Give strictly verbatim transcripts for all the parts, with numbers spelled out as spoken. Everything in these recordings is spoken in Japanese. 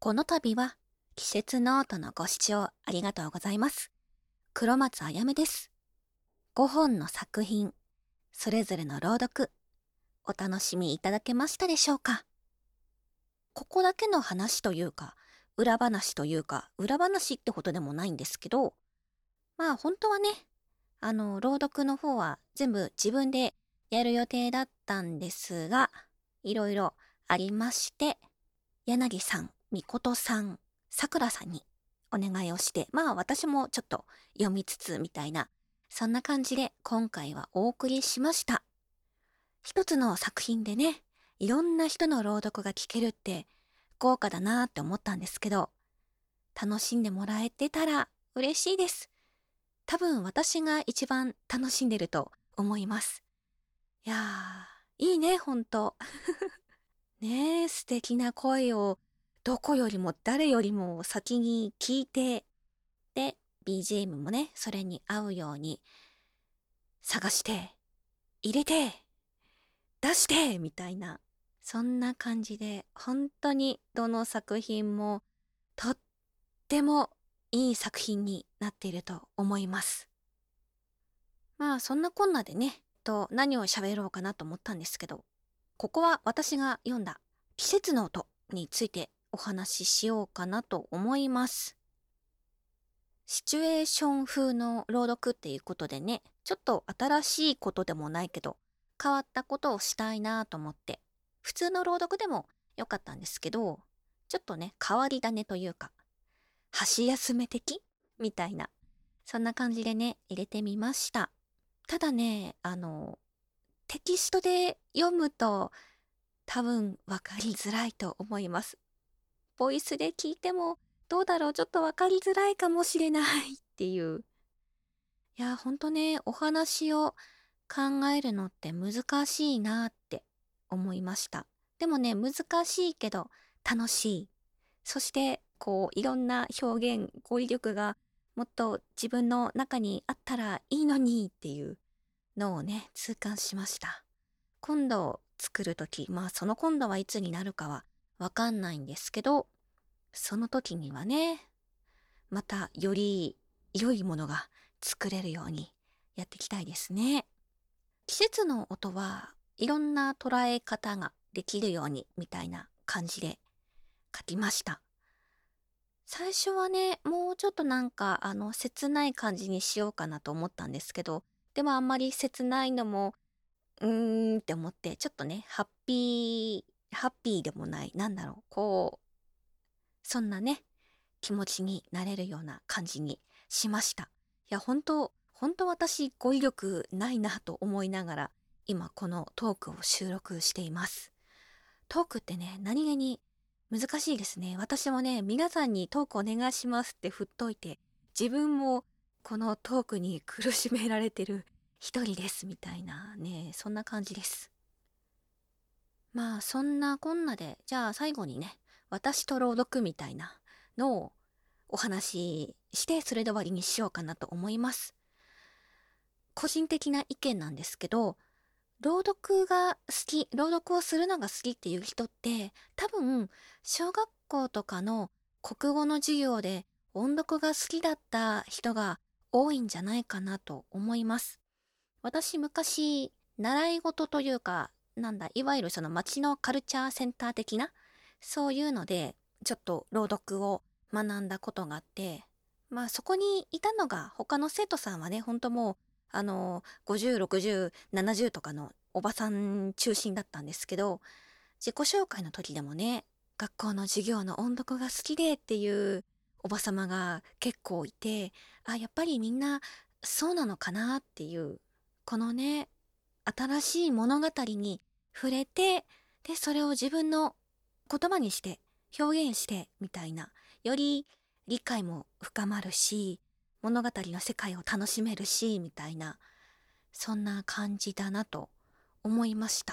この度は季節ノートのご視聴ありがとうございます。黒松あやめです。ごほんの作品、それぞれの朗読、お楽しみいただけましたでしょうか。ここだけの話というか、裏話というか、裏話ってことでもないんですけど、まあ本当はね、あの、朗読の方は全部自分でやる予定だったんですが、いろいろありまして、柳さん、みことさん、さくらさんにお願いをして、まあ私もちょっと読みつつみたいな、そんな感じで今回はお送りしました。一つの作品でね、いろんな人の朗読が聞けるって豪華だなーって思ったんですけど、楽しんでもらえてたら嬉しいです。多分私が一番楽しんでると思います。いやー、いいね、ほんと。ねえ、素敵な声をどこよりも誰よりも先に聞いて、で、ビージーエム もね、それに合うように探して、入れて、出して、みたいな。そんな感じで、本当にどの作品もとってもいい作品になっていると思います。まあ、そんなこんなでね、と何を喋ろうかなと思ったんですけど、ここは私が読んだ季節の音についてお話ししようかなと思います。シチュエーション風の朗読っていうことでね、ちょっと新しいことでもないけど、変わったことをしたいなと思って、普通の朗読でもよかったんですけど、ちょっとね、変わり種というか、箸休め的みたいな、そんな感じでね、入れてみました。ただね、あの、テキストで読むと多分分かりづらいと思います。ボイスで聞いてもどうだろう、ちょっと分かりづらいかもしれないっていう。いや、ほんとね、お話を考えるのって難しいなって思いました。でもね、難しいけど楽しい。そして、こう、いろんな表現、語彙力がもっと自分の中にあったらいいのにっていうのをね、痛感しました。今度作るとき、まあその今度はいつになるかはわかんないんですけど、その時にはね、またより良いものが作れるようにやっていきたいですね。季節の音はいろんな捉え方ができるようにみたいな感じで書きました。最初はね、もうちょっとなんかあの切ない感じにしようかなと思ったんですけど、でもあんまり切ないのもうーんって思って、ちょっとね、ハッピー、ハッピーでもない、なんだろう、こう、そんなね、気持ちになれるような感じにしました。いや、本当本当私語彙力ないなと思いながら、今このトークを収録しています。トークってね、何気に難しいですね。私もね、皆さんにトークお願いしますって振っといて、自分もこのトークに苦しめられてる一人ですみたいなね、そんな感じです。まあそんなこんなで、じゃあ最後にね、私と朗読みたいなのをお話しして、それで終わりにしようかなと思います。個人的な意見なんですけど、朗読が好き、朗読をするのが好きっていう人って、多分、小学校とかの国語の授業で音読が好きだった人が多いんじゃないかなと思います。私昔、習い事というか、なんだ、いわゆるその町のカルチャーセンター的な、そういうので、ちょっと朗読を学んだことがあって、まあそこにいたのが他の生徒さんはね、ほんともう、あの、ごじゅう、ろくじゅう、ななじゅうとかのおばさん中心だったんですけど、自己紹介の時でもね、学校の授業の音読が好きでっていうおばさまが結構いて、あ、やっぱりみんなそうなのかなっていう、このね、新しい物語に触れて、で、それを自分の言葉にして、表現してみたいな、より理解も深まるし、物語の世界を楽しめるし、みたいな、そんな感じだなと思いました。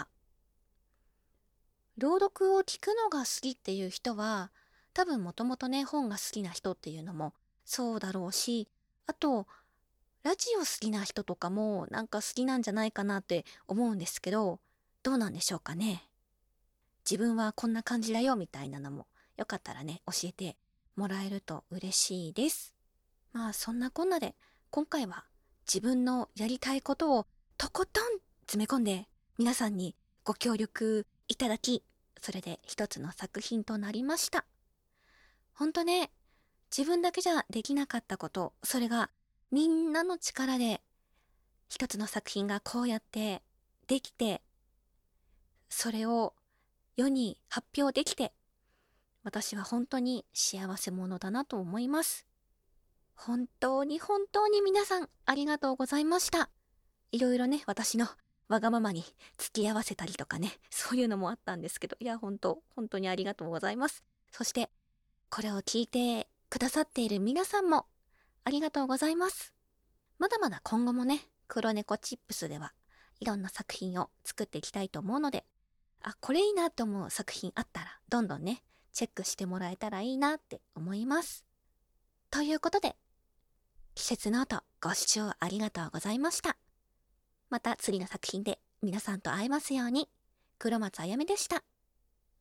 朗読を聞くのが好きっていう人は、多分もともとね、本が好きな人っていうのもそうだろうし、あと、ラジオ好きな人とかもなんか好きなんじゃないかなって思うんですけど、どうなんでしょうかね。自分はこんな感じだよみたいなのもよかったらね、教えてもらえると嬉しいです。まあそんなこんなで、今回は自分のやりたいことをとことん詰め込んで皆さんにご協力いただき、それで一つの作品となりました。ほんとね、自分だけじゃできなかったこと、それがみんなの力で一つの作品がこうやってできて、それを世に発表できて、私は本当に幸せ者だなと思います。本当に本当に皆さんありがとうございました。いろいろね、私のわがままに付き合わせたりとかね、そういうのもあったんですけど、いや本当、本当にありがとうございます。そして、これを聞いてくださっている皆さんもありがとうございます。まだまだ今後もね、黒猫チップスではいろんな作品を作っていきたいと思うので、あ、これいいなと思う作品あったら、どんどんね、チェックしてもらえたらいいなって思います。ということで、季節ノートご視聴ありがとうございました。また次の作品で皆さんと会えますように。黒松あやめでした。